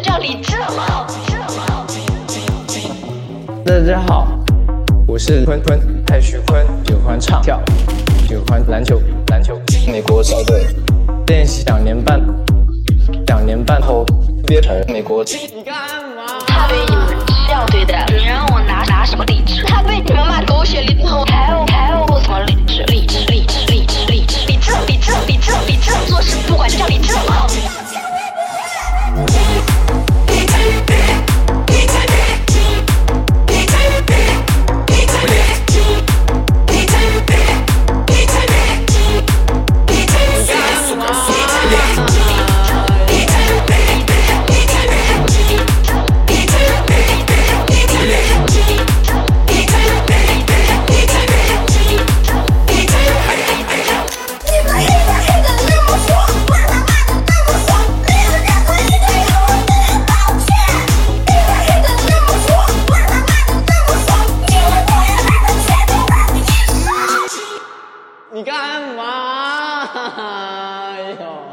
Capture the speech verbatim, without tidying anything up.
叫李志浩。 大家好，我是坤坤，蔡徐坤，喜欢唱跳，喜欢篮球，篮球，美国校队，练习两年半，两年半后变成美国。 你干嘛？ 他对你们校队的，你让我拿拿什么理智？他被你们骂狗血淋头，还有还有什么理智？理智理智理智理智理智理智理智理智，做事不管就叫理智了。 你干嘛？哎呦！